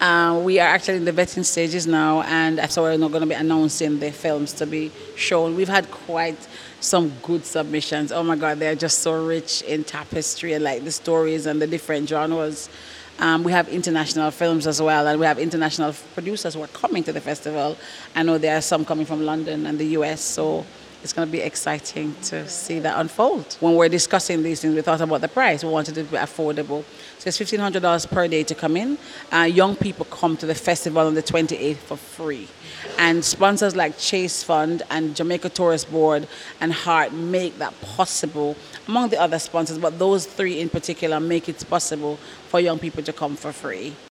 We are actually in the vetting stages now, and so we're not going to be announcing the films to be shown. We've had quite some good submissions. Oh my God, they're just so rich in tapestry and like the stories and the different genres. We have international films as well, and we have international producers who are coming to the festival. I know there are some coming from London and the US, so it's going to be exciting to see that unfold. When we're discussing these things, we thought about the price. We wanted it to be affordable. So it's $1,500 per day to come in. Young people come to the festival on the 28th for free. And sponsors like Chase Fund and Jamaica Tourist Board and Heart make that possible, among the other sponsors, but those three in particular make it possible for young people to come for free.